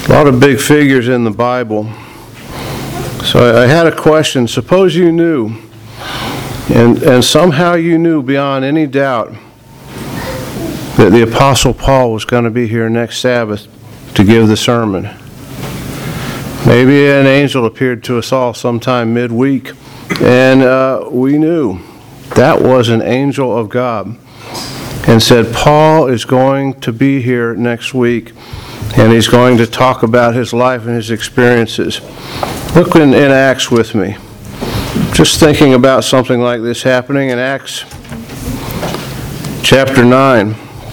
A lot of big figures in the Bible. So I had a question. Suppose you knew, and somehow you knew beyond any doubt that the Apostle Paul was going to be here next Sabbath to give the sermon. Maybe an angel appeared to us all sometime midweek, and we knew that was an angel of God, and said, Paul is going to be here next week, and he's going to talk about his life and his experiences. Look in Acts with me. Just thinking about something like this happening in Acts chapter 9.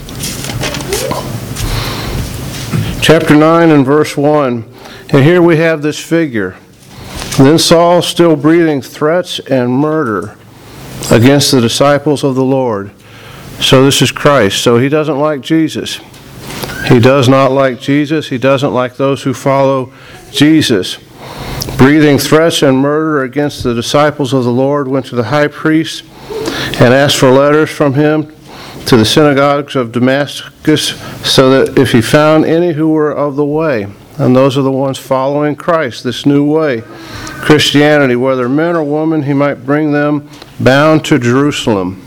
Chapter 9 and verse 1. And here we have this figure. Then Saul, still breathing threats and murder against the disciples of the Lord. So this is Christ. So he doesn't like Jesus. He does not like Jesus. He doesn't like those who follow Jesus. Breathing threats and murder against the disciples of the Lord, went to the high priest and asked for letters from him to the synagogues of Damascus, so that if he found any who were of the way, and those are the ones following Christ, this new way, Christianity, whether men or women, he might bring them bound to Jerusalem.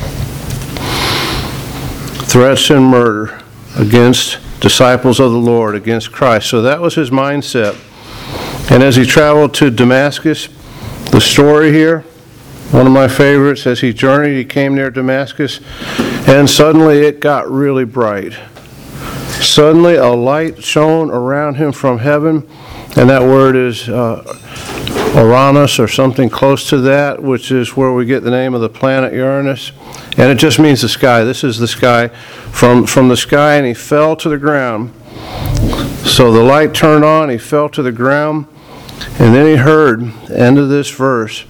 Threats and murder against disciples of the Lord, against Christ. So that was his mindset. And as he traveled to Damascus, the story here, one of my favorites, as he journeyed, he came near Damascus, and suddenly it got really bright. Suddenly a light shone around him from heaven, and that word is Uranus, or something close to that, which is where we get the name of the planet Uranus. And it just means the sky. This is the sky. From the sky, and he fell to the ground. So the light turned on, he fell to the ground, and then he heard, end of this verse,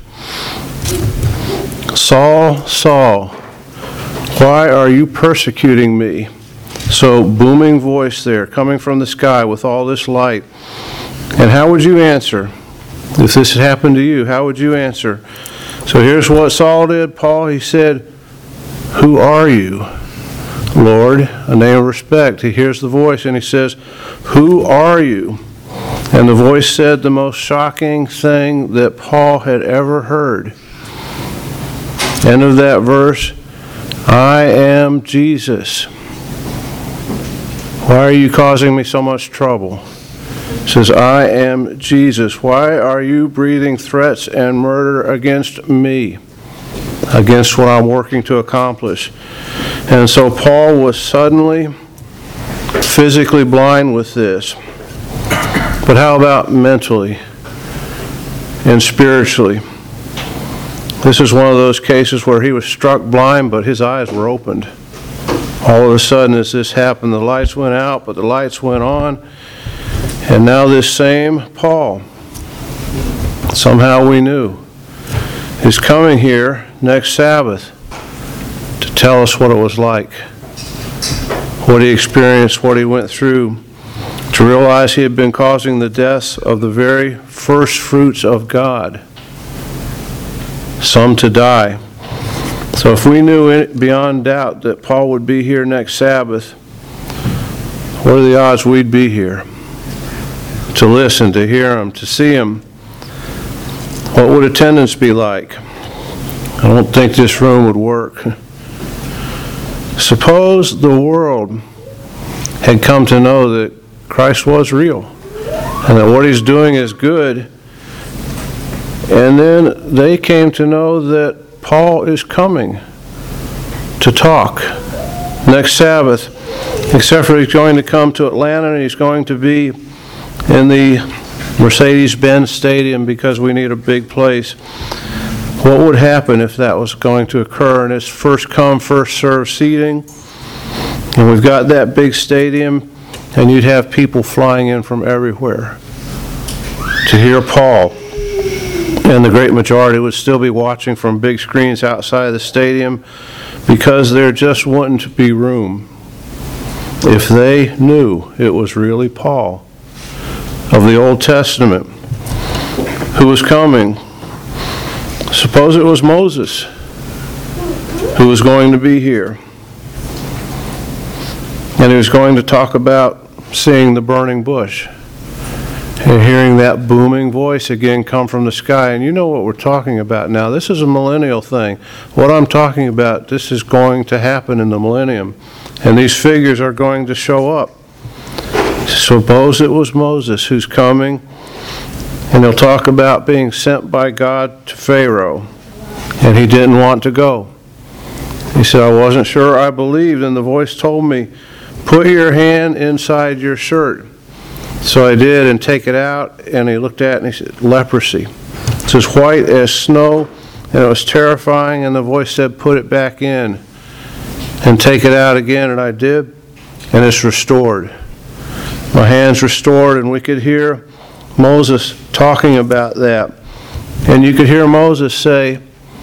Saul, Saul, why are you persecuting me? So booming voice there, coming from the sky with all this light. And how would you answer? If this had happened to you, how would you answer? So here's what Saul did. Paul, he said, who are you, Lord? A name of respect. He hears the voice and he says, who are you? And the voice said the most shocking thing that Paul had ever heard. End of that verse, I am Jesus. Why are you causing me so much trouble? It says, I am Jesus. Why are you breathing threats and murder against me? Against what I'm working to accomplish. And so Paul was suddenly physically blind with this. But how about mentally and spiritually? This is one of those cases where he was struck blind, but his eyes were opened. All of a sudden, as this happened, the lights went out, but the lights went on. And now this same Paul, somehow we knew, is coming here next Sabbath to tell us what it was like, what he experienced, what he went through, to realize he had been causing the deaths of the very first fruits of God, some to die. So if we knew beyond doubt that Paul would be here next Sabbath, what are the odds we'd be here to listen, to hear him, to see him? What would attendance be like? I don't think this room would work. Suppose the world had come to know that Christ was real and that what he's doing is good, and then they came to know that Paul is coming to talk next Sabbath, except for he's going to come to Atlanta and he's going to be in the Mercedes-Benz Stadium because we need a big place. What would happen if that was going to occur and it's first come, first served seating? And we've got that big stadium, and you'd have people flying in from everywhere to hear Paul. And the great majority would still be watching from big screens outside the stadium because there just wouldn't be room if they knew it was really Paul of the Old Testament who was coming. Suppose it was Moses who was going to be here, and he was going to talk about seeing the burning bush. and hearing that booming voice again come from the sky. And you know what we're talking about now. This is a millennial thing. What I'm talking about, this is going to happen in the millennium. And these figures are going to show up. Suppose it was Moses who's coming, and he'll talk about being sent by God to Pharaoh, and he didn't want to go. He said, I wasn't sure I believed, and the voice told me, put your hand inside your shirt. So I did, and take it out, and he looked at it, and he said, leprosy. It's as white as snow, and it was terrifying, and the voice said, put it back in, and take it out again, and I did, and it's restored. My hand's restored, and we could hear Moses talking about that. And you could hear Moses say,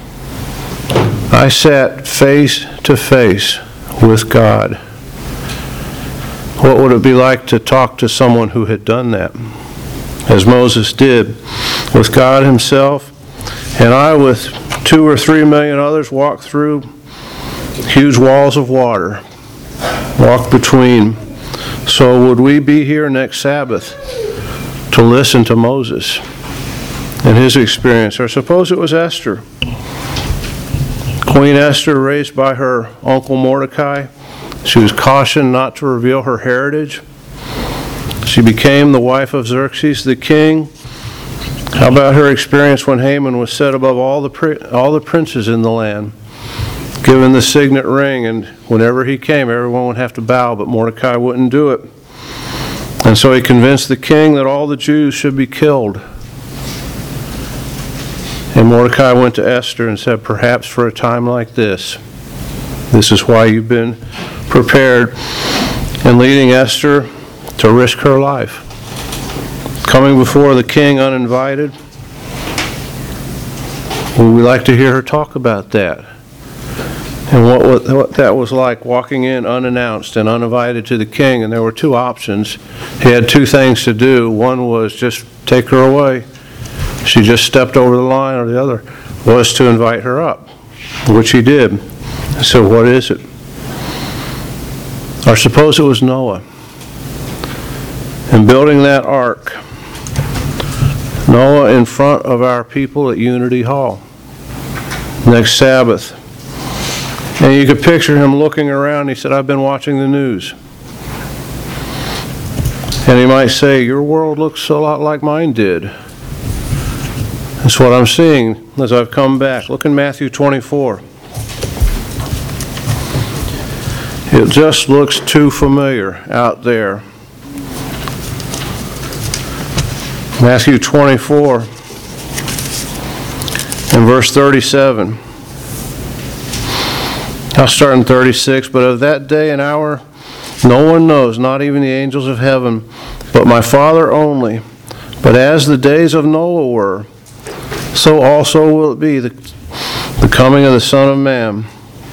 I sat face to face with God. What would it be like to talk to someone who had done that, as Moses did, with God himself? And I, with 2 or 3 million others, walked through huge walls of water, walked between. So would we be here next Sabbath to listen to Moses and his experience? Or suppose it was Esther. Queen Esther, raised by her uncle Mordecai. She was cautioned not to reveal her heritage. She became the wife of Xerxes the king. How about her experience when Haman was set above all the princes in the land, given the signet ring, and whenever he came, everyone would have to bow, but Mordecai wouldn't do it. And so he convinced the king that all the Jews should be killed. And Mordecai went to Esther and said, perhaps for a time like this is why you've been prepared, and leading Esther to risk her life. Coming before the king uninvited. Would we like to hear her talk about that? And what that was like, walking in unannounced and uninvited to the king. And there were 2 options. He had 2 things to do. One was just take her away. She just stepped over the line, or the other was to invite her up, which he did. So what is it? Or suppose it was Noah. And building that ark, Noah in front of our people at Unity Hall next Sabbath. And you could picture him looking around. He said, I've been watching the news. And he might say, your world looks a lot like mine did. That's what I'm seeing as I've come back. Look in Matthew 24. It just looks too familiar out there. Matthew 24 and verse 37. I'll start in 36. But of that day and hour no one knows, not even the angels of heaven, but my Father only. But as the days of Noah were, so also will it be the coming of the Son of Man.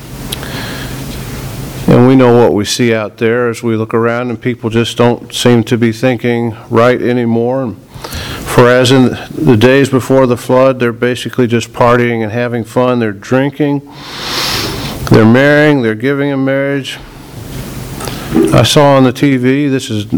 And we know what we see out there as we look around, and people just don't seem to be thinking right anymore. For as in the days before the flood, they're basically just partying and having fun. They're drinking, they're marrying, they're giving in marriage. I saw on the TV, this is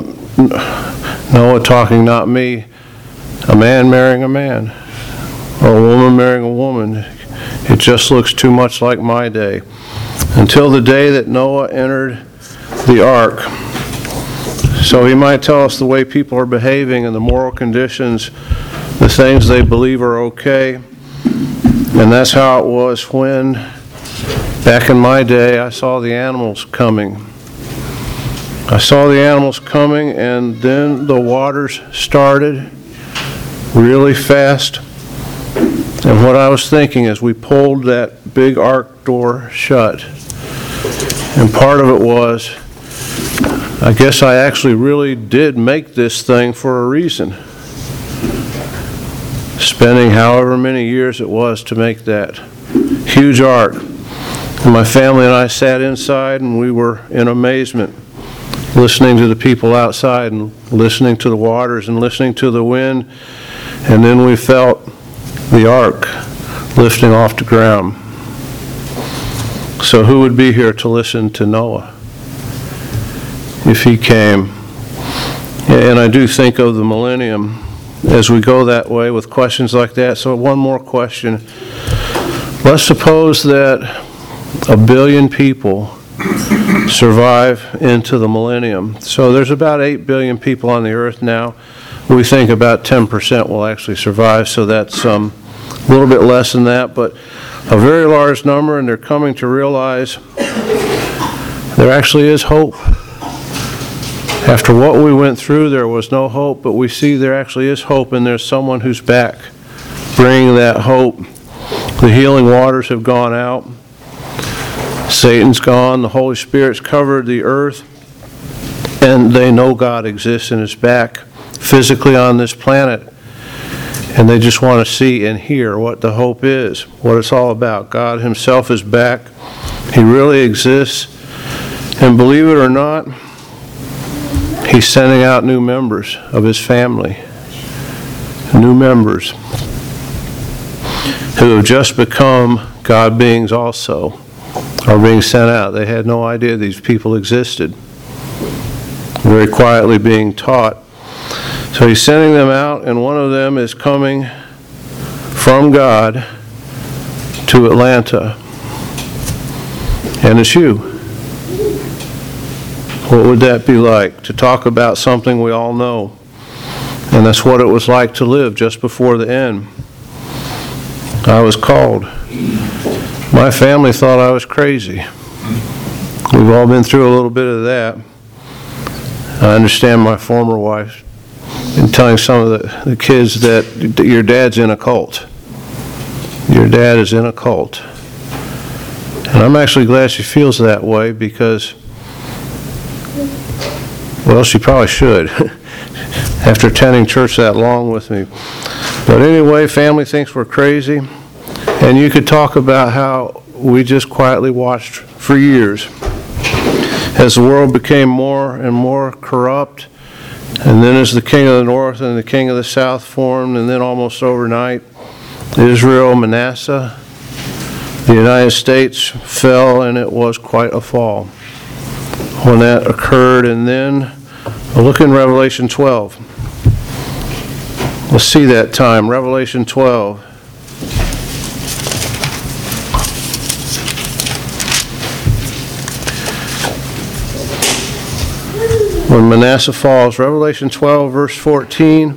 Noah talking, not me, a man marrying a man, or a woman marrying a woman. It just looks too much like my day. Until the day that Noah entered the ark. So he might tell us the way people are behaving and the moral conditions, the things they believe are okay. And that's how it was when, back in my day, I saw the animals coming. I saw the animals coming, and then the waters started really fast. And what I was thinking as we pulled that big ark door shut, and part of it was, I guess I actually really did make this thing for a reason. Spending however many years it was to make that huge ark. And my family and I sat inside, and we were in amazement, listening to the people outside and listening to the waters and listening to the wind. And then we felt the ark lifting off the ground. So who would be here to listen to Noah if he came? And I do think of the millennium as we go that way with questions like that. So one more question. Let's suppose that 1 billion people survive into the millennium. So there's about 8 billion people on the earth now. We think about 10% will actually survive, so that's a little bit less than that, but a very large number, and they're coming to realize there actually is hope. After what we went through, there was no hope, but we see there actually is hope, and there's someone who's back bringing that hope. The healing waters have gone out. Satan's gone. The Holy Spirit's covered the earth, and they know God exists and is back physically on this planet. And they just want to see and hear what the hope is, what it's all about. God himself is back. He really exists. And believe it or not, he's sending out new members of his family. New members who have just become God beings also are being sent out. They had no idea these people existed. Very quietly being taught. So he's sending them out, and one of them is coming from God to Atlanta. And it's you. What would that be like? To talk about something we all know. And that's what it was like to live just before the end. I was called. My family thought I was crazy. We've all been through a little bit of that. I understand my former wife and telling some of the kids that your dad's in a cult. Your dad is in a cult. And I'm actually glad she feels that way because, well, she probably should after attending church that long with me. But anyway, family thinks we're crazy. And you could talk about how we just quietly watched for years as the world became more and more corrupt. And then as the king of the north and the king of the south formed, and then almost overnight, Israel, Manasseh, the United States fell, and it was quite a fall when that occurred. And then look in Revelation 12. Let's see that time, Revelation 12. When Manasseh falls, Revelation 12, verse 14.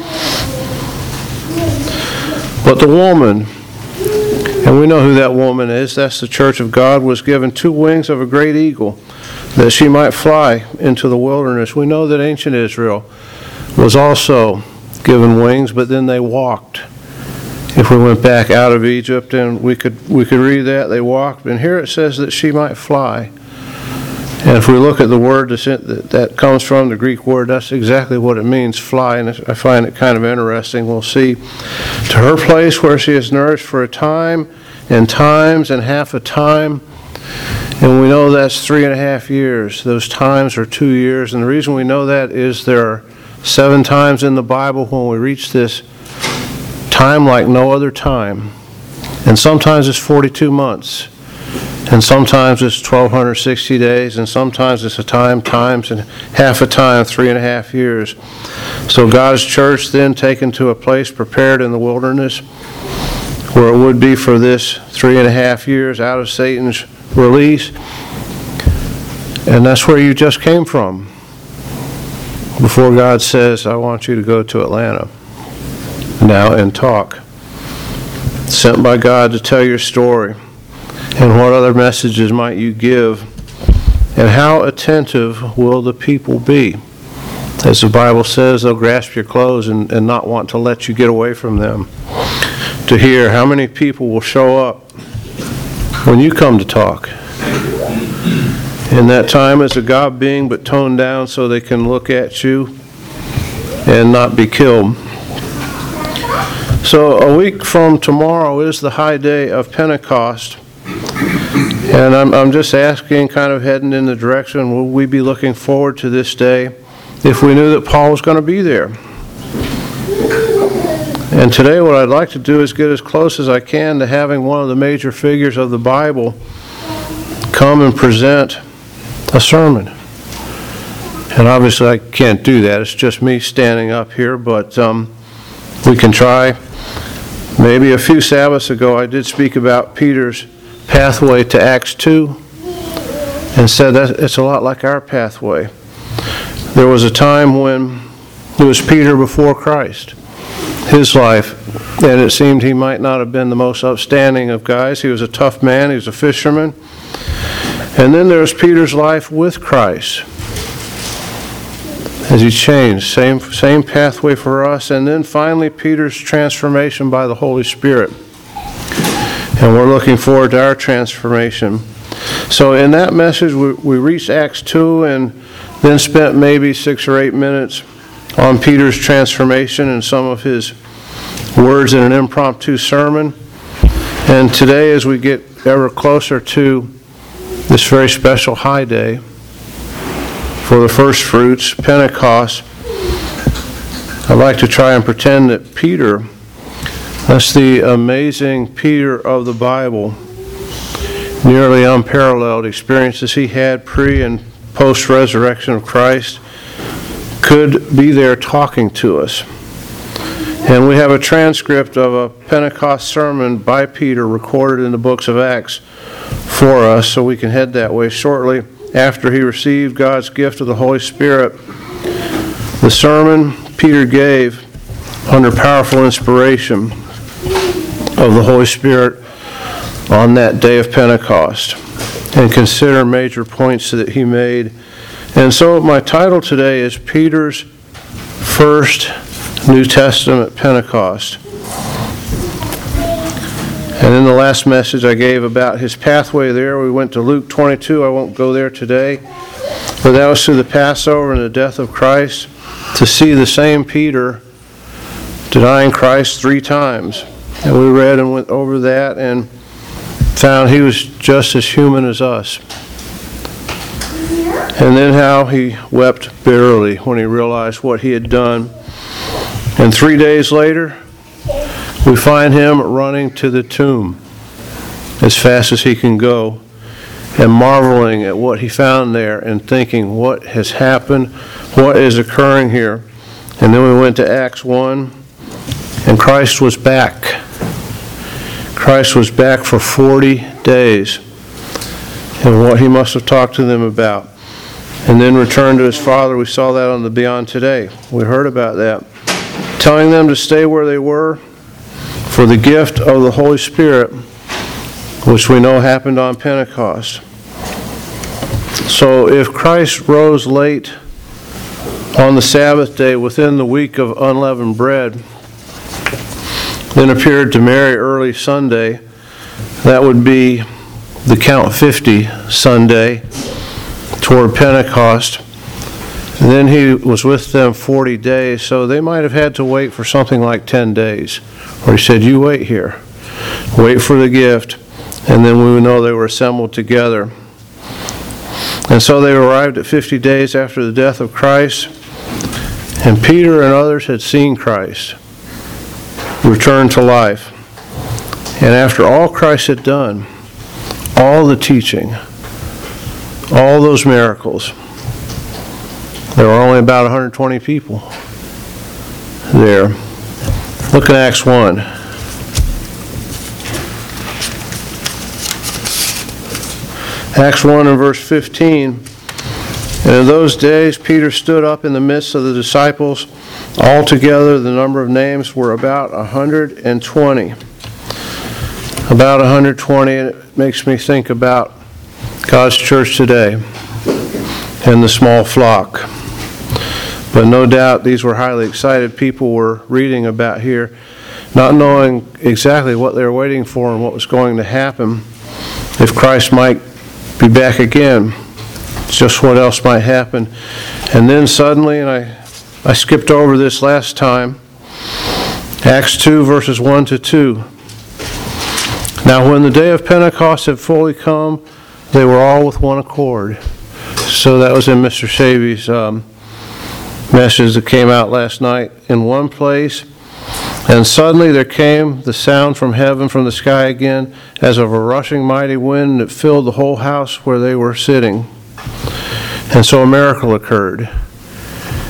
But the woman, and we know who that woman is, that's the church of God, was given 2 wings of a great eagle, that she might fly into the wilderness. We know that ancient Israel was also given wings, but then they walked. If we went back out of Egypt, and we could read that, they walked. And here it says that she might fly. And if we look at the word that comes from, the Greek word, that's exactly what it means, fly. And I find it kind of interesting. We'll see. To her place where she is nourished for a time, and times, and half a time. And we know that's 3.5 years. Those times are 2 years. And the reason we know that is there are 7 times in the Bible when we reach this time like no other time. And sometimes it's 42 months. And sometimes it's 1,260 days, and sometimes it's a times, and half a time, 3.5 years. So God's church then taken to a place prepared in the wilderness where it would be for this 3.5 years out of Satan's release. And that's where you just came from. Before God says, I want you to go to Atlanta now and talk. Sent by God to tell your story. And what other messages might you give? And how attentive will the people be? As the Bible says, they'll grasp your clothes and not want to let you get away from them. To hear how many people will show up when you come to talk. In that time as a God being, but toned down so they can look at you and not be killed. So a week from tomorrow is the high day of Pentecost. And I'm just asking, kind of heading in the direction, will we be looking forward to this day if we knew that Paul was going to be there? And today what I'd like to do is get as close as I can to having one of the major figures of the Bible come and present a sermon. And obviously I can't do that. It's just me standing up here, but we can try. Maybe a few Sabbaths ago I did speak about Peter's pathway to Acts 2 and said that it's a lot like our pathway. There was a time when it was Peter before Christ, his life, and it seemed he might not have been the most upstanding of guys. He was a tough man. He was a fisherman. And then there's Peter's life with Christ as he changed. Same pathway for us. And then finally Peter's transformation by the Holy Spirit. And we're looking forward to our transformation. So in that message, we reached Acts 2 and then spent maybe 6 or 8 minutes on Peter's transformation and some of his words in an impromptu sermon. And today, as we get ever closer to this very special high day for the first fruits, Pentecost, I'd like to try and pretend that Peter, that's the amazing Peter of the Bible, nearly unparalleled experiences he had pre and post-resurrection of Christ, could be there talking to us. And we have a transcript of a Pentecost sermon by Peter recorded in the books of Acts for us, so we can head that way shortly after he received God's gift of the Holy Spirit. The sermon Peter gave under powerful inspiration of the Holy Spirit on that day of Pentecost, and consider major points that he made. And so my title today is Peter's First New Testament Pentecost. And in the last message I gave about his pathway there, we went to Luke 22. I won't go there today. But that was through the Passover and the death of Christ, to see the same Peter denying Christ 3 times. And we read and went over that and found he was just as human as us. And then how he wept bitterly when he realized what he had done. And 3 days later, we find him running to the tomb as fast as he can go and marveling at what he found there and thinking, what has happened? What is occurring here? And then we went to Acts 1, and Christ was back. Christ was back for 40 days, and what he must have talked to them about. And then returned to his Father. We saw that on the Beyond Today. We heard about that. Telling them to stay where they were for the gift of the Holy Spirit, which we know happened on Pentecost. So if Christ rose late on the Sabbath day within the week of unleavened bread, then appeared to Mary early Sunday, that would be the Count 50 Sunday toward Pentecost. And then he was with them 40 days, so they might have had to wait for something like 10 days. Or he said, you wait here. Wait for the gift. And then we would know they were assembled together. And so they arrived at 50 days after the death of Christ. And Peter and others had seen Christ return to life. And after all Christ had done, all the teaching, all those miracles, there were only about 120 people there. Look at Acts 1. Acts 1 and verse 15. And in those days Peter stood up in the midst of the disciples. Altogether the number of names were about 120. About 120, and it makes me think about God's church today and the small flock. But no doubt these were highly excited people we're reading about here, not knowing exactly what they were waiting for and what was going to happen if Christ might be back again. Just what else might happen. And then suddenly, and I skipped over this last time, Acts 2 verses 1 to 2. Now when the day of Pentecost had fully come, they were all with one accord. So that was in Mr. Shavy's message that came out last night. In one place, and suddenly there came the sound from heaven, from the sky again, as of a rushing mighty wind that filled the whole house where they were sitting. And so a miracle occurred.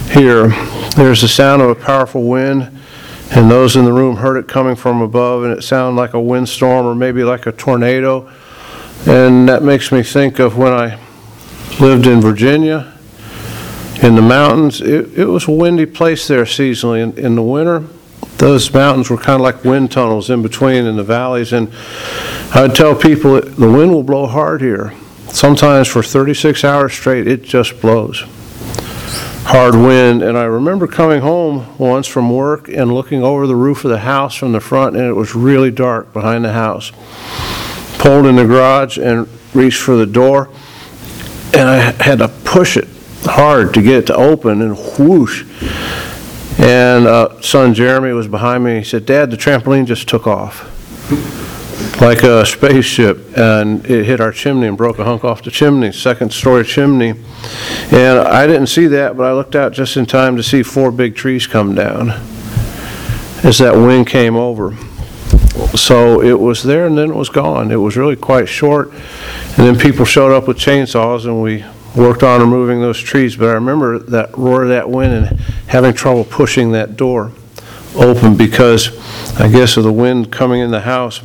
here. There's the sound of a powerful wind, and those in the room heard it coming from above, and it sounded like a windstorm or maybe like a tornado. And that makes me think of when I lived in Virginia, in the mountains. It was a windy place there seasonally. In the winter, those mountains were kind of like wind tunnels in between in the valleys. And I would tell people that the wind will blow hard here. Sometimes for 36 hours straight, it just blows. Hard wind. And I remember coming home once from work and looking over the roof of the house from the front, and it was really dark behind the house. Pulled in the garage and reached for the door, and I had to push it hard to get it to open, and whoosh. And son Jeremy was behind me, and he said, "Dad, the trampoline just took off like a spaceship," and it hit our chimney and broke a hunk off the chimney, second-story chimney. And I didn't see that, but I looked out just in time to see 4 big trees come down as that wind came over. So it was there, and then it was gone. It was really quite short. And then people showed up with chainsaws, and we worked on removing those trees. But I remember that roar of that wind and having trouble pushing that door open because, I guess, of the wind coming in the house.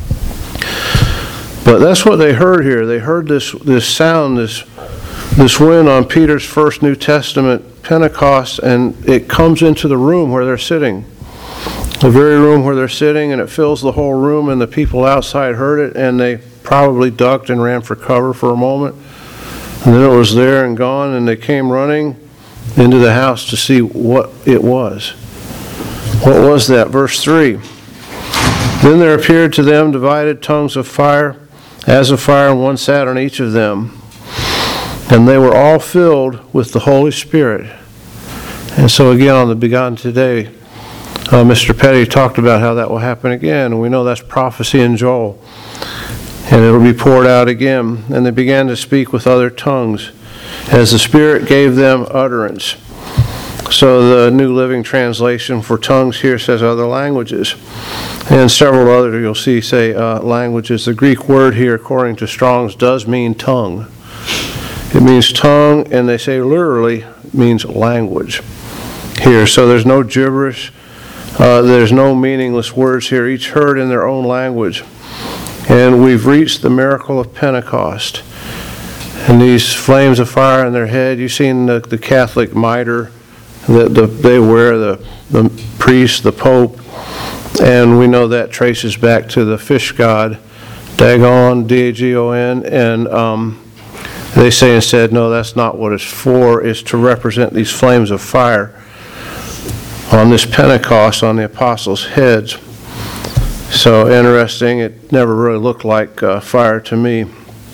But that's what they heard here. They heard this sound, this wind on Peter's first New Testament Pentecost, and it comes into the room where they're sitting. The very room where they're sitting, and it fills the whole room, and the people outside heard it, and they probably ducked and ran for cover for a moment. And then it was there and gone, and they came running into the house to see what it was. What was that? Verse 3. Then there appeared to them divided tongues of fire, as of fire, and one sat on each of them. And they were all filled with the Holy Spirit. And so again, on the Begun Today, Mr. Petty talked about how that will happen again, and we know that's prophecy in Joel. And it'll be poured out again. And they began to speak with other tongues as the Spirit gave them utterance. So the New Living Translation for tongues here says other languages. And several other you'll see say languages. The Greek word here, according to Strong's, does mean tongue. It means tongue, and they say literally means language here. So there's no gibberish. There's no meaningless words here, each heard in their own language. And we've reached the miracle of Pentecost. And these flames of fire in their head, you've seen the Catholic mitre that they wear, the priest, the Pope, and we know that traces back to the fish god, Dagon, D-A-G-O-N, and they say and said, no, that's not what it's for. It's to represent these flames of fire on this Pentecost on the apostles' heads. So interesting. It never really looked like fire to me.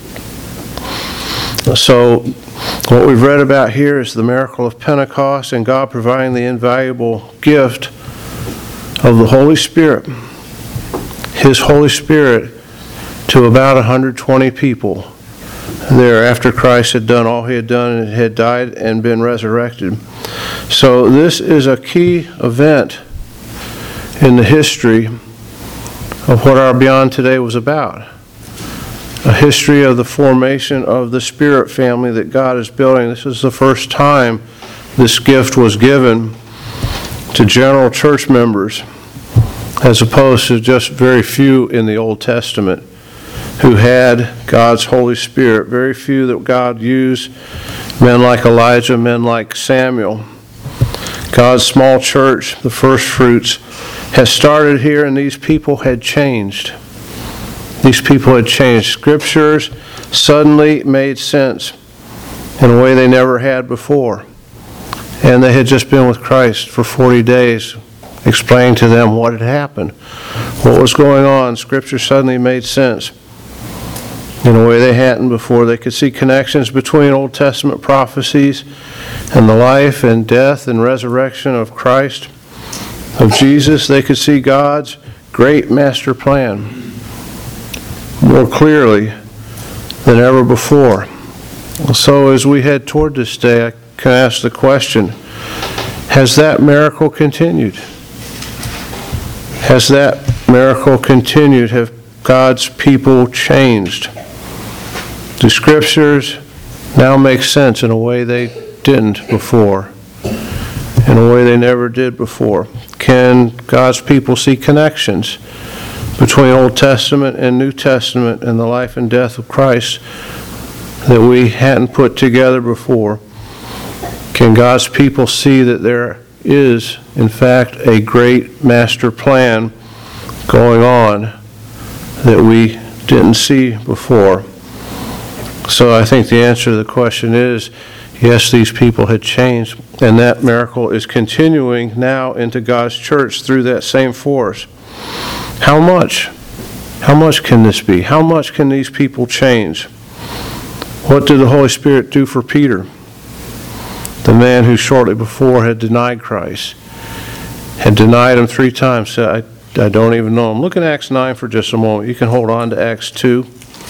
So what we've read about here is the miracle of Pentecost and God providing the invaluable gift of the Holy Spirit, His Holy Spirit, to about 120 people there after Christ had done all He had done and had died and been resurrected. So this is a key event in the history of what our Beyond Today was about. A history of the formation of the Spirit family that God is building. This is the first time this gift was given to general church members, as opposed to just very few in the Old Testament who had God's Holy Spirit. Very few that God used, men like Elijah, men like Samuel. God's small church, the first fruits, has started here, and these people had changed. These people had changed. Scriptures suddenly made sense in a way they never had before. And they had just been with Christ for 40 days, explaining to them what had happened, what was going on. Scripture suddenly made sense in a way they hadn't before. They could see connections between Old Testament prophecies and the life and death and resurrection of Christ, of Jesus. They could see God's great master plan more clearly than ever before. So as we head toward this day, I can ask the question, has that miracle continued? Has that miracle continued? Have God's people changed? The Scriptures now make sense in a way they didn't before. in a way they never did before? Can God's people see connections between Old Testament and New Testament and the life and death of Christ that we hadn't put together before? Can God's people see that there is, in fact, a great master plan going on that we didn't see before? So I think the answer to the question is, yes, these people had changed, and that miracle is continuing now into God's church through that same force. How much? How much can this be? How much can these people change? What did the Holy Spirit do for Peter, the man who shortly before had denied Christ, had denied him 3 times, said, I don't even know him. Look at Acts 9 for just a moment. You can hold on to Acts 2.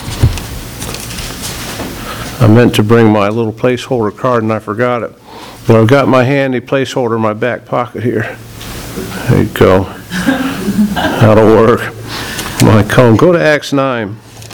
I meant to bring my little placeholder card and I forgot it. But I've got my handy placeholder in my back pocket here. There you go. That'll work. My comb. Go to Acts 9.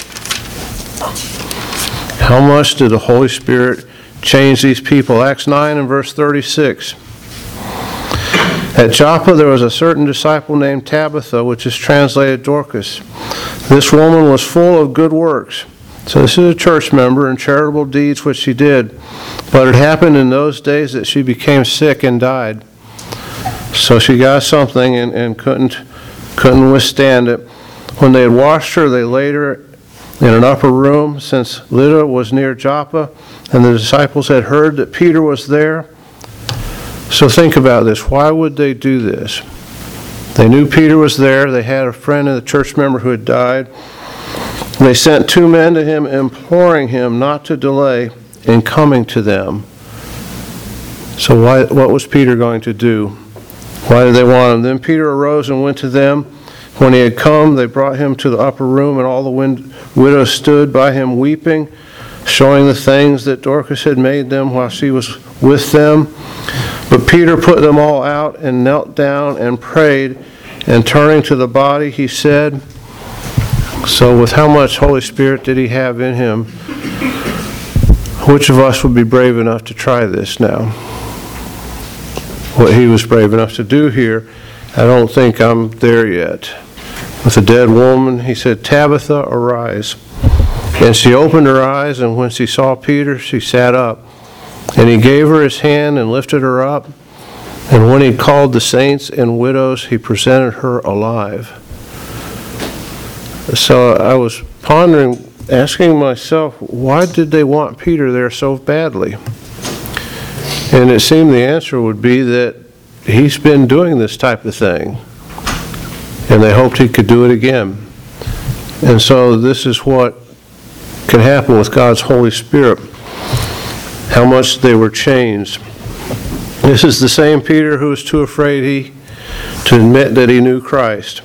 How much did the Holy Spirit change these people? Acts 9 and verse 36. At Joppa there was a certain disciple named Tabitha, which is translated Dorcas. This woman was full of good works. So this is a church member and charitable deeds which she did. But it happened in those days that she became sick and died. So she got something and couldn't withstand it. When they had washed her, they laid her in an upper room, since Lydda was near Joppa, and the disciples had heard that Peter was there. So think about this. Why would they do this? They knew Peter was there. They had a friend and a church member who had died. They sent 2 men to him, imploring him not to delay in coming to them. So what was Peter going to do? Why did they want him? Then Peter arose and went to them. When he had come, they brought him to the upper room, and all the widows stood by him weeping, showing the things that Dorcas had made them while she was with them. But Peter put them all out and knelt down and prayed, and turning to the body, he said, so with how much Holy Spirit did he have in him? Which of us would be brave enough to try this now? What he was brave enough to do here, I don't think I'm there yet. With a dead woman, he said, Tabitha, arise. And she opened her eyes, and when she saw Peter, she sat up. And he gave her his hand and lifted her up. And when he called the saints and widows, he presented her alive. So I was pondering, asking myself, why did they want Peter there so badly? And it seemed the answer would be that he's been doing this type of thing, and they hoped he could do it again. And so this is what can happen with God's Holy Spirit, how much they were changed. This is the same Peter who was too afraid to admit that he knew Christ.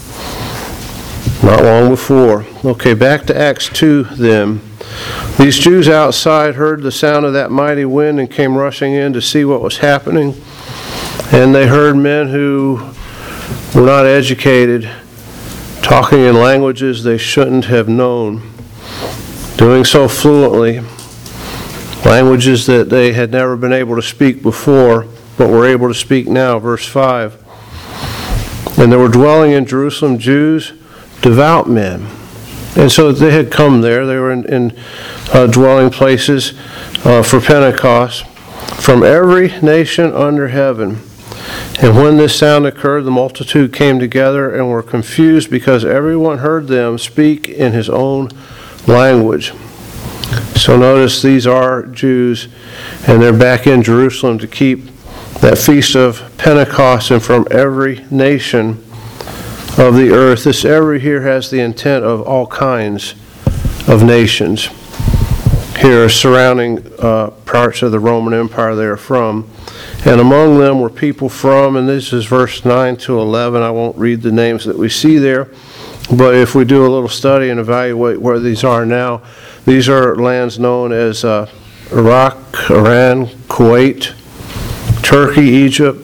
Not long before. Okay, back to Acts 2 then. These Jews outside heard the sound of that mighty wind and came rushing in to see what was happening. And they heard men who were not educated talking in languages they shouldn't have known, doing so fluently, languages that they had never been able to speak before, but were able to speak now. Verse 5. And there were dwelling in Jerusalem Jews, devout men. And so they had come there. They were in dwelling places for Pentecost from every nation under heaven. And when this sound occurred, the multitude came together and were confused because everyone heard them speak in his own language. So notice these are Jews, and they're back in Jerusalem to keep that feast of Pentecost, and from every nation of the earth. This every here has the intent of all kinds of nations. Here are surrounding parts of the Roman Empire they are from. And among them were people from, and this is verse 9 to 11. I won't read the names that we see there, but if we do a little study and evaluate where these are now, these are lands known as Iraq, Iran, Kuwait, Turkey, Egypt,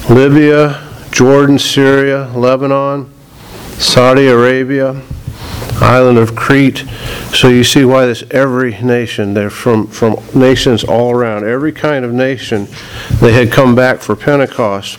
Libya, Jordan, Syria, Lebanon, Saudi Arabia, island of Crete. So you see why this every nation, they're from nations all around, every kind of nation, they had come back for Pentecost.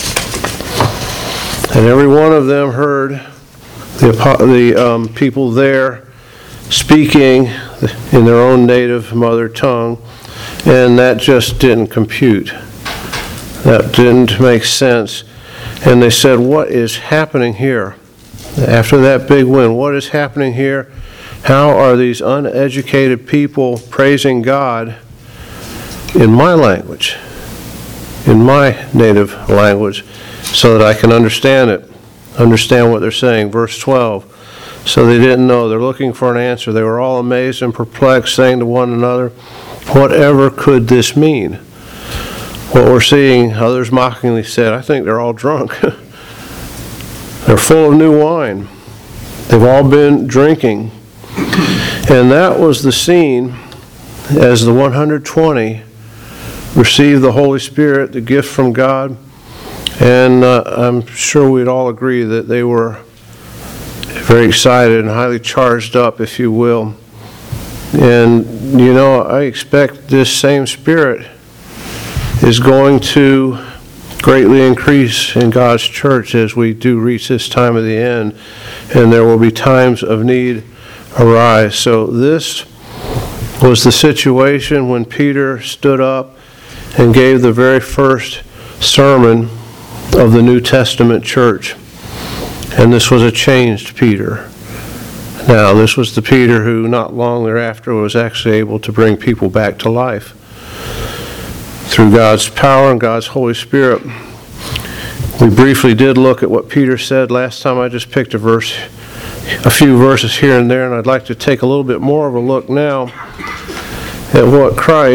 And every one of them heard the people there speaking in their own native mother tongue, and that just didn't compute. That didn't make sense. And they said, what is happening here? After that big win, what is happening here? How are these uneducated people praising God in my language, in my native language, so that I can understand it, understand what they're saying? Verse 12. So they didn't know. They're looking for an answer. They were all amazed and perplexed, saying to one another, whatever could this mean? What we're seeing, others mockingly said, I think they're all drunk. They're full of new wine. They've all been drinking. And that was the scene as the 120 received the Holy Spirit, the gift from God. And I'm sure we'd all agree that they were very excited and highly charged up, if you will. And, you know, I expect this same spirit is going to greatly increase in God's church as we do reach this time of the end, and there will be times of need arise. So this was the situation when Peter stood up and gave the very first sermon of the New Testament church. And this was a changed Peter. Now, this was the Peter who not long thereafter was actually able to bring people back to life through God's power and God's Holy Spirit. We briefly did look at what Peter said last time. I just picked a few verses here and there, and I'd like to take a little bit more of a look now at what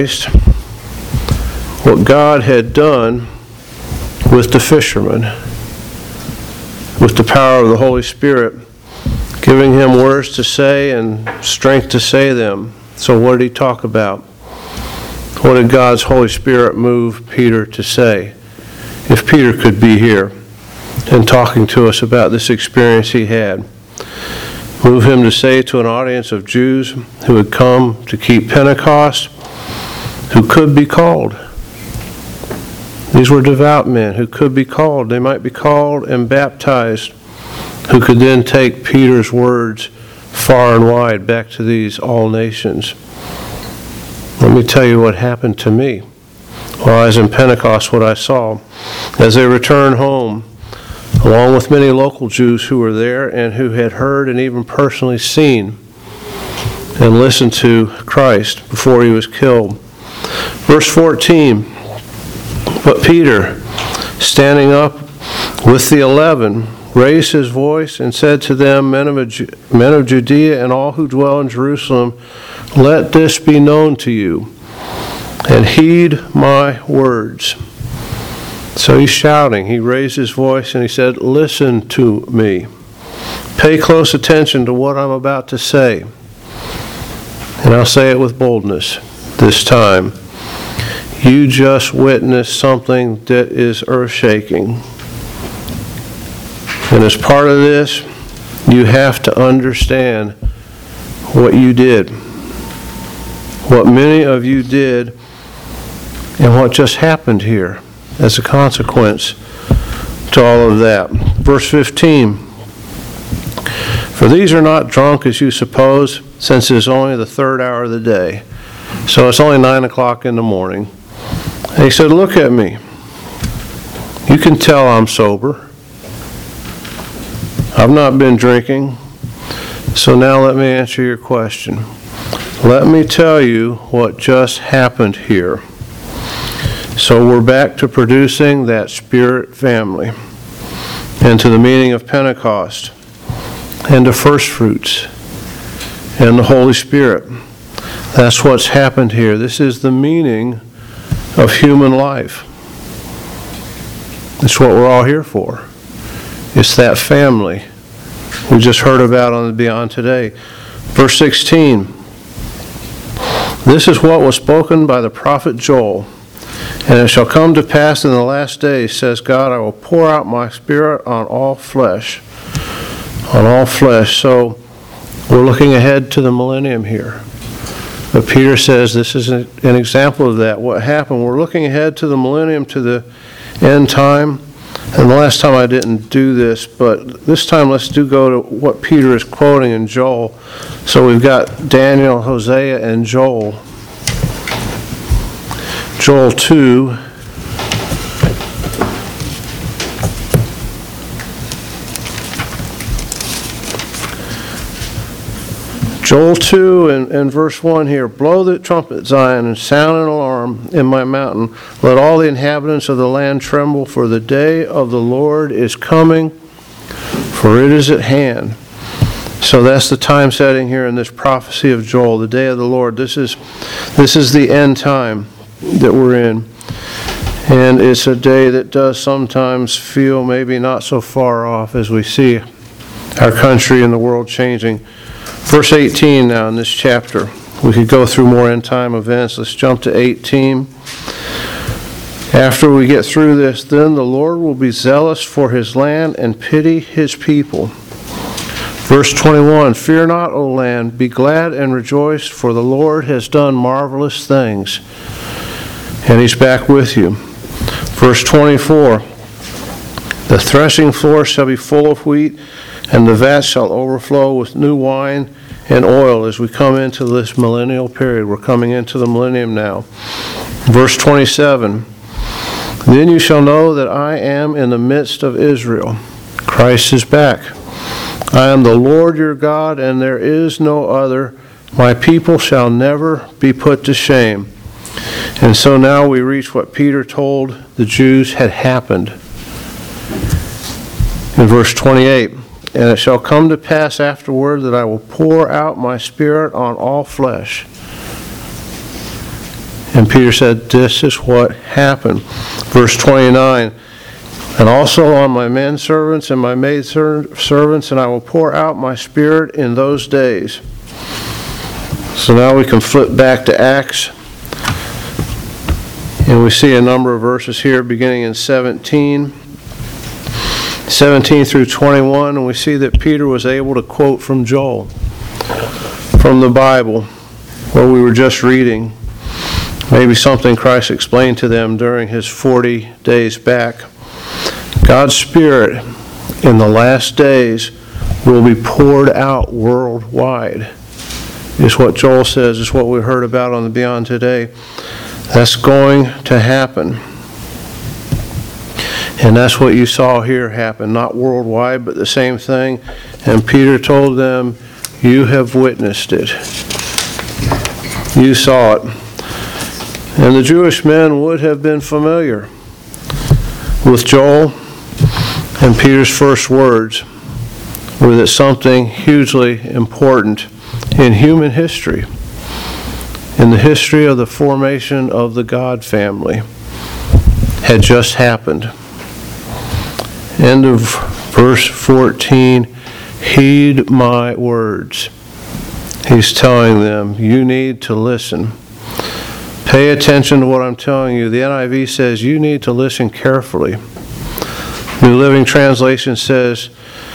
God had done with the fishermen, with the power of the Holy Spirit, giving him words to say and strength to say them. So what did he talk about? What did God's Holy Spirit move Peter to say? If Peter could be here and talking to us about this experience he had. Move him to say to an audience of Jews who had come to keep Pentecost, who could be called. These were devout men who could be called. They might be called and baptized, who could then take Peter's words far and wide back to these all nations. Let me tell you what happened to me while I was in Pentecost, what I saw. As they returned home, along with many local Jews who were there and who had heard and even personally seen and listened to Christ before he was killed. Verse 14, but Peter, standing up with the 11, raised his voice and said to them, men of Judea and all who dwell in Jerusalem, let this be known to you, and heed my words. So he's shouting. He raised his voice and he said, listen to me. Pay close attention to what I'm about to say. And I'll say it with boldness this time. You just witnessed something that is earth-shaking. And as part of this, you have to understand what you did. What many of you did and what just happened here as a consequence to all of that. Verse 15, for these are not drunk as you suppose, since it is only the third hour of the day. So it's only 9 o'clock in the morning. And he said, look at me. You can tell I'm sober. I've not been drinking. So now let me answer your question. Let me tell you what just happened here. So we're back to producing that spirit family and to the meaning of Pentecost and to first fruits and the Holy Spirit. That's what's happened here. This is the meaning of human life. It's what we're all here for. It's that family we just heard about on the Beyond Today. Verse 16. This is what was spoken by the prophet Joel. And it shall come to pass in the last days, says God, I will pour out my spirit on all flesh. On all flesh. So We're looking ahead to the millennium here. But Peter says this is an example of that. What happened? We're looking ahead to the millennium, to the end time. And the last time I didn't do this, but this time let's go to what Peter is quoting in Joel. So we've got Daniel, Hosea, and Joel. Joel 2. Joel 2 and verse 1 here. Blow the trumpet, Zion, and sound an alarm in my mountain. Let all the inhabitants of the land tremble, for the day of the Lord is coming, for it is at hand. So that's the time setting here in this prophecy of Joel, the day of the Lord. This is the end time that we're in. And it's a day that does sometimes feel maybe not so far off as we see our country and the world changing. Verse 18 now in this chapter. We could go through more end time events. Let's jump to 18. After we get through this, then the Lord will be zealous for his land and pity his people. Verse 21, fear not, O land, be glad and rejoice, for the Lord has done marvelous things, and he's back with you. Verse 24, the threshing floor shall be full of wheat, and the vat shall overflow with new wine and oil. As we come into this millennial period, we're coming into the millennium now. Verse 27, then you shall know that I am in the midst of Israel. Christ is back. I am the Lord your God, and there is no other. My people shall never be put to shame. And so now we reach what Peter told the Jews had happened. In verse 28, and it shall come to pass afterward that I will pour out my Spirit on all flesh. And Peter said, this is what happened. Verse 29, and also on my men servants and my maid servants, and I will pour out my Spirit in those days. So now we can flip back to Acts. And we see a number of verses here beginning in 17 through 21, and we see that Peter was able to quote from Joel, from the Bible, where we were just reading. Maybe something Christ explained to them during his 40 days back. God's Spirit in the last days will be poured out worldwide, is what Joel says, is what we heard about on the Beyond Today. That's going to happen. And that's what you saw here happen, not worldwide, but the same thing. And Peter told them, you have witnessed it. You saw it. And the Jewish men would have been familiar with Joel, and Peter's first words were that something hugely important in human history, in the history of the formation of the God family, had just happened. End of verse 14, heed my words. He's telling them, you need to listen. Pay attention to what I'm telling you. The NIV says you need to listen carefully. New Living Translation says,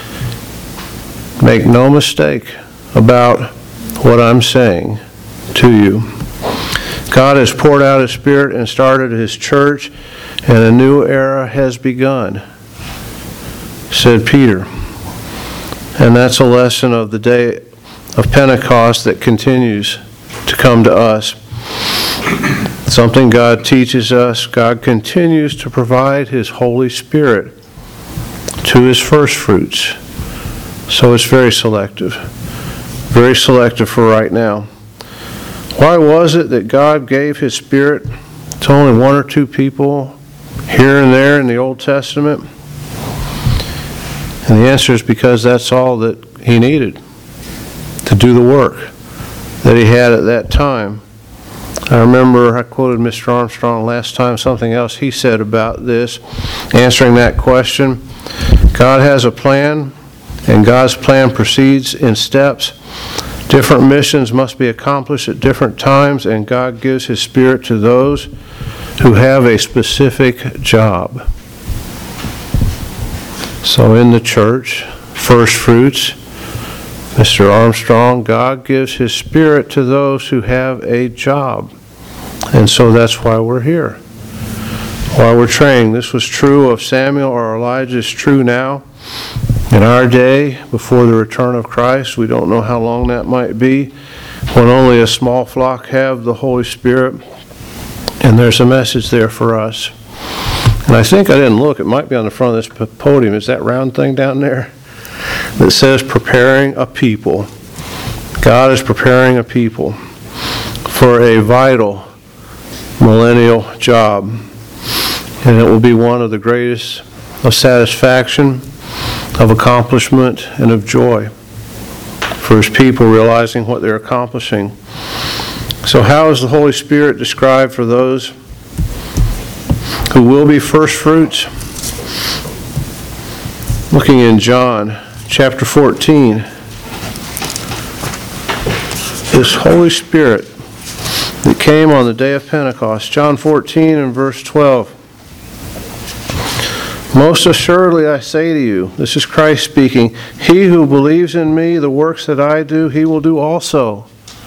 make no mistake about what I'm saying to you. God has poured out his Spirit and started his church, and a new era has begun, said Peter. And that's a lesson of the day of Pentecost that continues to come to us. Something God teaches us. God continues to provide his Holy Spirit to his first fruits. So it's very selective. Very selective for right now. Why was it that God gave his Spirit to only one or two people here and there in the Old Testament? And the answer is because that's all that he needed to do the work that he had at that time. I remember I quoted Mr. Armstrong last time, something else he said about this, answering that question. God has a plan, and God's plan proceeds in steps. Different missions must be accomplished at different times, and God gives his Spirit to those who have a specific job. So in the church, first fruits, Mr. Armstrong, God gives His Spirit to those who have a job. And so that's why we're here, why we're training. This was true of Samuel or Elijah. It's true now. In our day, before the return of Christ, we don't know how long that might be, when only a small flock have the Holy Spirit. And there's a message there for us. And I think I didn't look. It might be on the front of this podium. Is that round thing down there? That says preparing a people. God is preparing a people for a vital millennial job. And it will be one of the greatest of satisfaction, of accomplishment, and of joy for His people realizing what they're accomplishing. So how is the Holy Spirit described for those who will be first fruits? Looking in John chapter 14, this Holy Spirit that came on the day of Pentecost. John 14 and verse 12. Most assuredly I say to you, this is Christ speaking, he who believes in me, the works that I do, he will do also.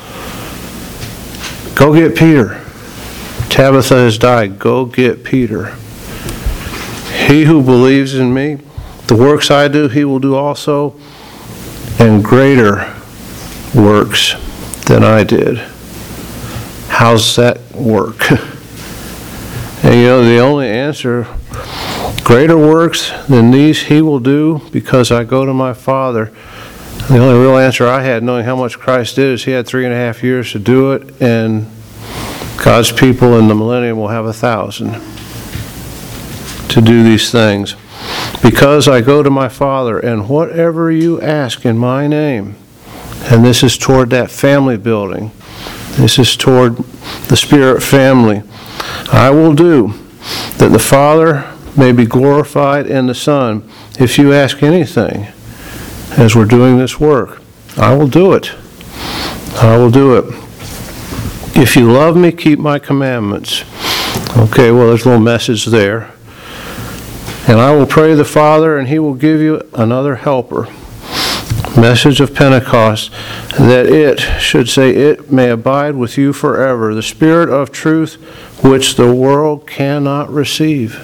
Go get Peter. Tabitha has died. Go get Peter. He who believes in me, the works I do, he will do also, and greater works than I did. How's that work? And the only answer, greater works than these he will do because I go to my Father. The only real answer I had, knowing how much Christ did, is He had 3.5 years to do it, and God's people in the millennium will have 1,000 to do these things. Because I go to my Father, and whatever you ask in my name, and this is toward that family building, this is toward the Spirit family, I will do, that the Father may be glorified in the Son. If you ask anything, as we're doing this work, I will do it. I will do it. If you love me, keep my commandments. Okay, well, there's a little message there. And I will pray the Father, and He will give you another helper. Message of Pentecost, that it may abide with you forever. The Spirit of truth, which the world cannot receive.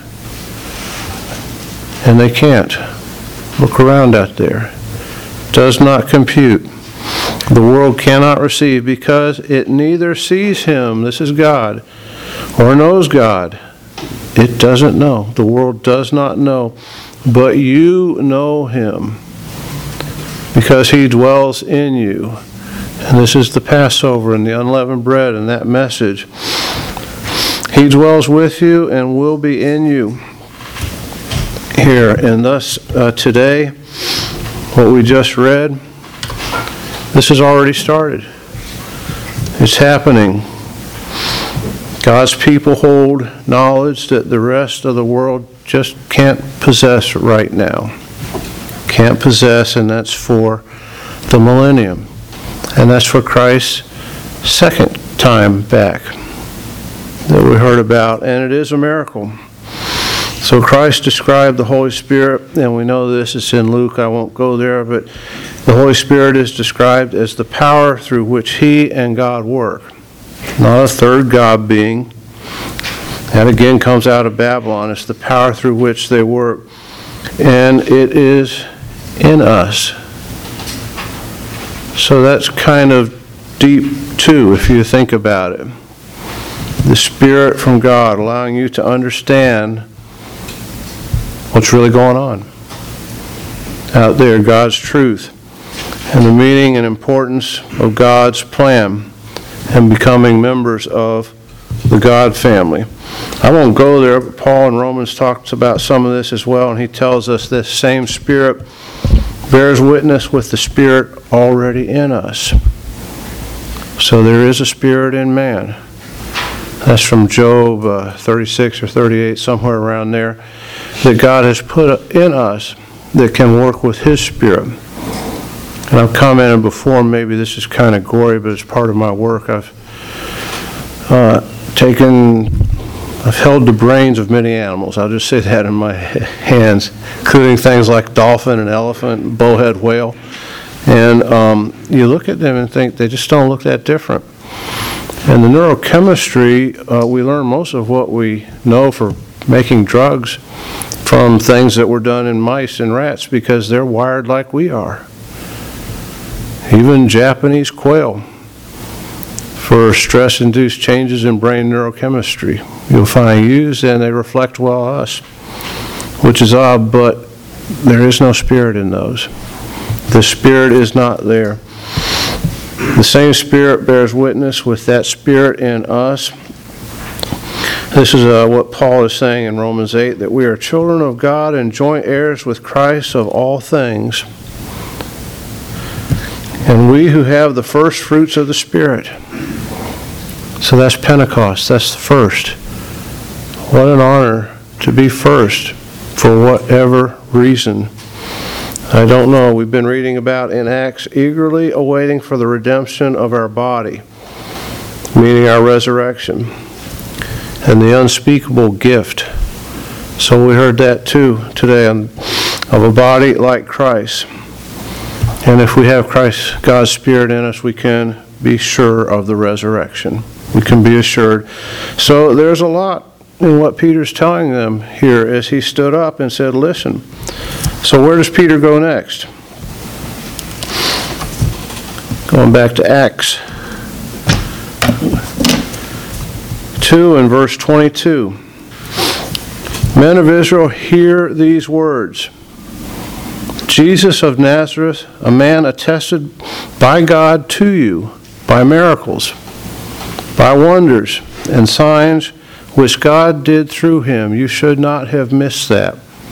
And they can't. Look around out there. Does not compute. The world cannot receive because it neither sees Him, this is God, or knows God. It doesn't know. The world does not know. But you know Him because He dwells in you. And this is the Passover and the unleavened bread and that message. He dwells with you and will be in you here. And thus today, what we just read, this has already started. It's happening. God's people hold knowledge that the rest of the world just can't possess right now. Can't possess, and that's for the millennium. And that's for Christ's second time back that we heard about, and it is a miracle. So Christ described the Holy Spirit, and we know this is in Luke. I won't go there, but the Holy Spirit is described as the power through which He and God work. Not a third God being. That again comes out of Babylon. It's the power through which they work. And it is in us. So that's kind of deep too, if you think about it. The Spirit from God allowing you to understand what's really going on out there, God's truth, and the meaning and importance of God's plan, and becoming members of the God family. I won't go there, but Paul in Romans talks about some of this as well, and he tells us this same Spirit bears witness with the Spirit already in us. So there is a Spirit in man. That's from Job 36 or 38, somewhere around there, that God has put in us that can work with His Spirit. And I've commented before, maybe this is kind of gory, but it's part of my work. I've held the brains of many animals. I'll just say that in my hands, including things like dolphin and elephant, and bowhead whale. And you look at them and think they just don't look that different. And the neurochemistry, we learn most of what we know for making drugs from things that were done in mice and rats because they're wired like we are. Even Japanese quail, for stress-induced changes in brain neurochemistry, you'll find used, and they reflect well us, which is odd, but there is no spirit in those. The spirit is not there. The same spirit bears witness with that spirit in us. This is what Paul is saying in Romans 8, that we are children of God and joint heirs with Christ of all things. And we who have the first fruits of the Spirit. So that's Pentecost. That's the first. What an honor to be first for whatever reason. I don't know. We've been reading about in Acts, eagerly awaiting for the redemption of our body, meaning our resurrection, and the unspeakable gift. So we heard that too today, of a body like Christ. And if we have Christ, God's Spirit in us, we can be sure of the resurrection. We can be assured. So there's a lot in what Peter's telling them here as he stood up and said, listen. So where does Peter go next? Going back to Acts 2 and verse 22. Men of Israel, hear these words. Jesus of Nazareth, a man attested by God to you by miracles, by wonders and signs which God did through him. You should not have missed that.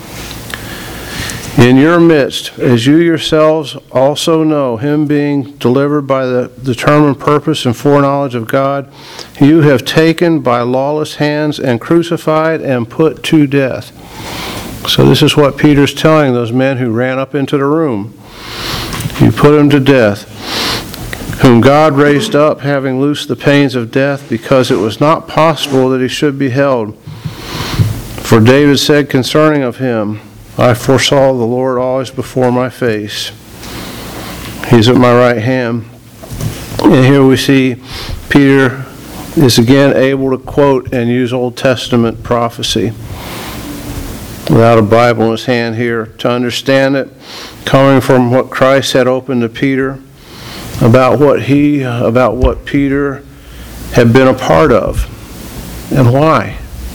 In your midst, as you yourselves also know, him being delivered by the determined purpose and foreknowledge of God, you have taken by lawless hands and crucified and put to death. So this is what Peter's telling those men who ran up into the room. You put him to death, whom God raised up, having loosed the pains of death, because it was not possible that he should be held. For David said concerning of him, I foresaw the Lord always before my face. He's at my right hand. And here we see Peter is again able to quote and use Old Testament prophecy without a Bible in his hand here to understand it, coming from what Christ had opened to Peter about what Peter had been a part of and why,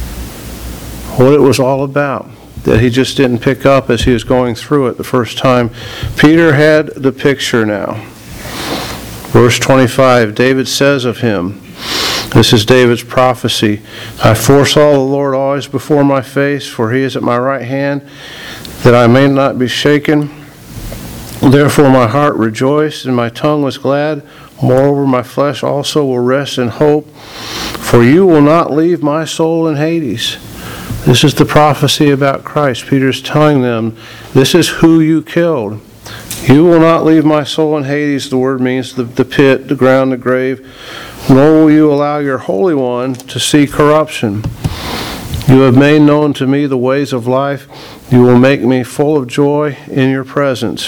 what it was all about, that he just didn't pick up as he was going through it the first time. Peter had the picture now. Verse 25, David says of him, this is David's prophecy, I foresaw the Lord always before my face, for he is at my right hand, that I may not be shaken. Therefore my heart rejoiced, and my tongue was glad. Moreover, my flesh also will rest in hope, for you will not leave my soul in Hades. This is the prophecy about Christ. Peter's telling them, this is who you killed. You will not leave my soul in Hades. The word means the pit, the ground, the grave. Nor will you allow your Holy One to see corruption. You have made known to me the ways of life. You will make me full of joy in your presence.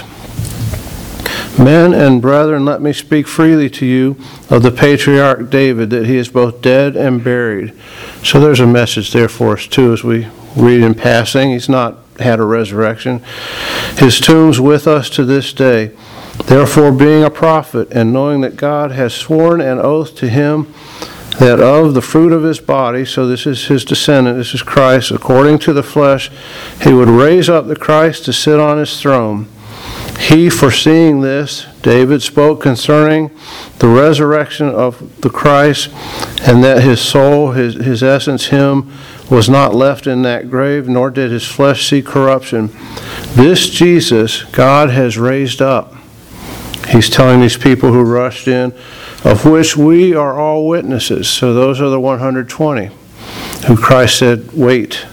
Men and brethren, let me speak freely to you of the patriarch David, that he is both dead and buried. So there's a message there for us too as we read in passing. He's not had a resurrection. His tomb's with us to this day. Therefore, being a prophet, and knowing that God has sworn an oath to him that of the fruit of his body, so this is his descendant, this is Christ, according to the flesh, he would raise up the Christ to sit on his throne. He, foreseeing this, David spoke concerning the resurrection of the Christ, and that his soul, his essence, him, was not left in that grave, nor did his flesh see corruption. This Jesus God has raised up. He's telling these people who rushed in, of which we are all witnesses. So those are the 120 who Christ said, wait.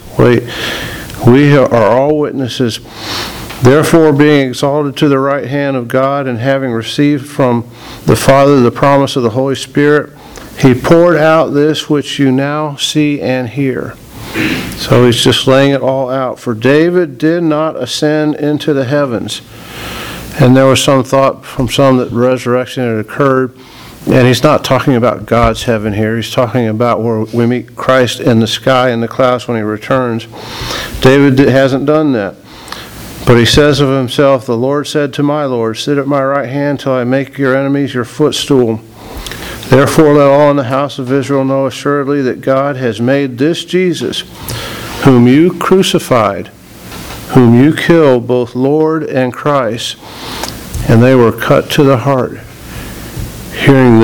We are all witnesses. Therefore, being exalted to the right hand of God, and having received from the Father the promise of the Holy Spirit, he poured out this which you now see and hear. So he's just laying it all out. For David did not ascend into the heavens. And there was some thought from some that resurrection had occurred. And he's not talking about God's heaven here. He's talking about where we meet Christ in the sky, in the clouds when he returns. David hasn't done that. But he says of himself, the Lord said to my Lord, sit at my right hand till I make your enemies your footstool. Therefore let all in the house of Israel know assuredly that God has made this Jesus, whom you crucified, whom you killed, both Lord and Christ. And they were cut to the heart. Hearing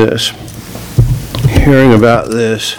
about this,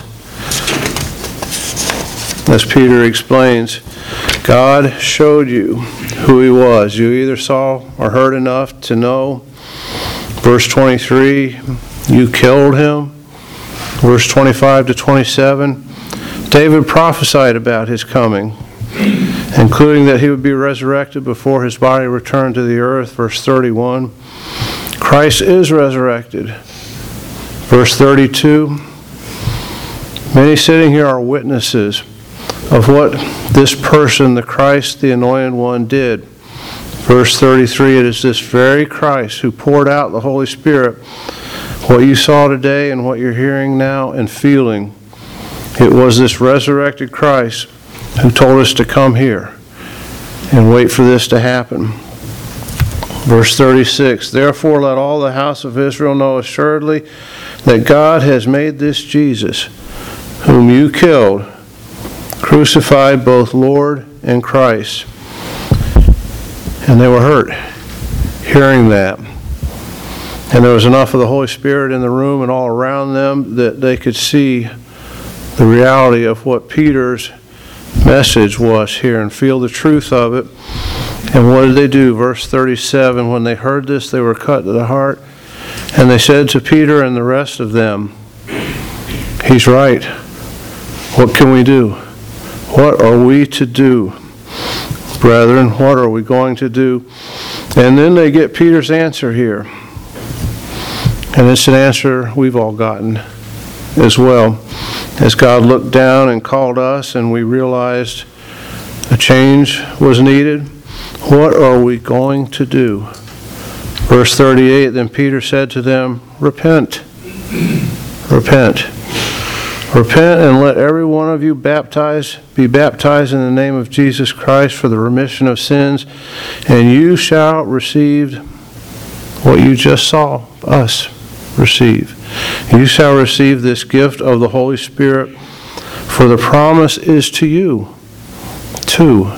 as Peter explains, God showed you who he was. You either saw or heard enough to know. Verse 23, you killed him. Verse 25 to 27, David prophesied about his coming, including that he would be resurrected before his body returned to the earth. Verse 31, Christ is resurrected. Verse 32, many sitting here are witnesses of what this person, the Christ, the Anointed One, did. Verse 33, it is this very Christ who poured out the Holy Spirit. What you saw today and what you're hearing now and feeling, it was this resurrected Christ who told us to come here and wait for this to happen. Verse 36, therefore let all the house of Israel know assuredly that God has made this Jesus, whom you killed, crucified, both Lord and Christ. And they were hurt hearing that. And there was enough of the Holy Spirit in the room and all around them that they could see the reality of what Peter's message was here and feel the truth of it. And what did they do? Verse 37, when they heard this, they were cut to the heart. And they said to Peter and the rest of them, he's right. What can we do? What are we to do? Brethren, what are we going to do? And then they get Peter's answer here. And it's an answer we've all gotten as well. As God looked down and called us and we realized a change was needed, what are we going to do? Verse 38, then Peter said to them, repent. Repent. Repent and let every one of you be baptized in the name of Jesus Christ for the remission of sins, and you shall receive what you just saw us receive. You shall receive this gift of the Holy Spirit, for the promise is to you, too.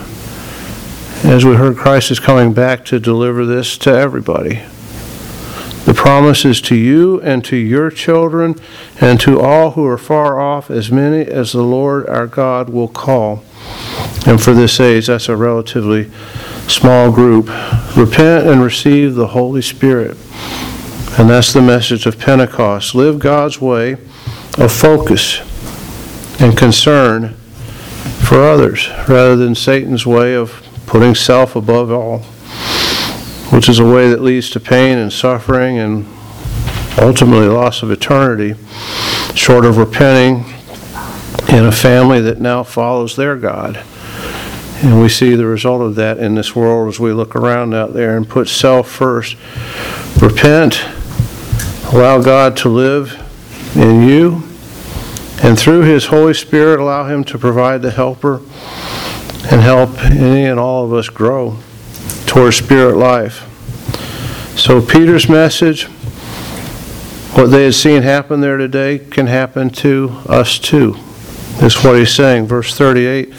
As we heard, Christ is coming back to deliver this to everybody. The promise is to you and to your children and to all who are far off, as many as the Lord our God will call. And for this age, that's a relatively small group. Repent and receive the Holy Spirit. And that's the message of Pentecost. Live God's way of focus and concern for others, rather than Satan's way of putting self above all, which is a way that leads to pain and suffering and ultimately loss of eternity, short of repenting in a family that now follows their God. And we see the result of that in this world as we look around out there and put self first. Repent, allow God to live in you, and through His Holy Spirit allow Him to provide the helper and help any and all of us grow towards spirit life. So Peter's message, what they had seen happen there today, can happen to us too. That's what he's saying. Verse 38,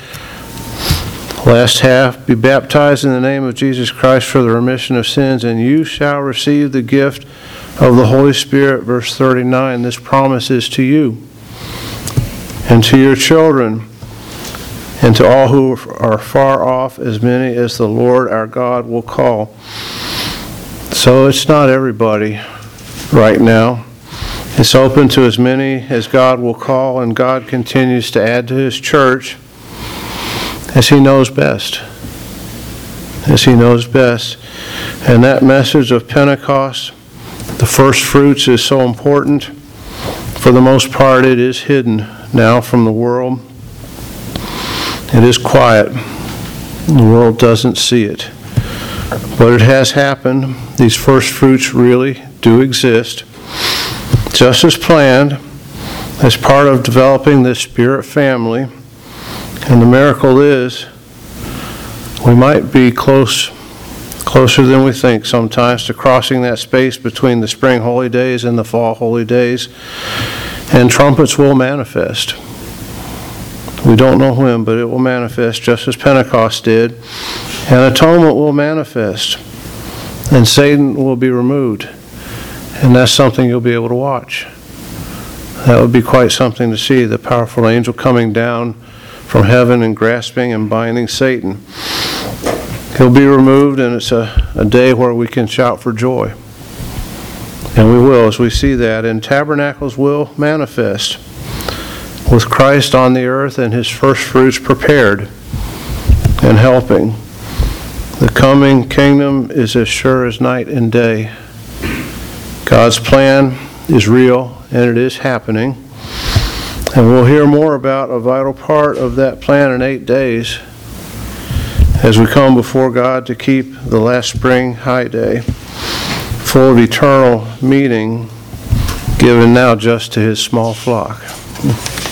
last half, be baptized in the name of Jesus Christ for the remission of sins, and you shall receive the gift of the Holy Spirit. Verse 39, this promise is to you and to your children and to all who are far off, as many as the Lord our God will call. So it's not everybody right now. It's open to as many as God will call, and God continues to add to His church as He knows best. As He knows best. And that message of Pentecost, the first fruits, is so important. For the most part, it is hidden now from the world. It is quiet. The world doesn't see it. But it has happened. These first fruits really do exist, just as planned, as part of developing this spirit family. And the miracle is, we might be closer than we think sometimes to crossing that space between the spring holy days and the fall holy days, and trumpets will manifest. We don't know when, but it will manifest just as Pentecost did, and atonement will manifest, and Satan will be removed, and that's something you'll be able to watch. That would be quite something to see, the powerful angel coming down from heaven and grasping and binding Satan. He'll be removed, and it's a day where we can shout for joy. And we will, as we see that. And tabernacles will manifest with Christ on the earth and his first fruits prepared and helping. The coming kingdom is as sure as night and day. God's plan is real, and it is happening. And we'll hear more about a vital part of that plan in 8 days as we come before God to keep the last spring high day, full of eternal meaning given now just to his small flock.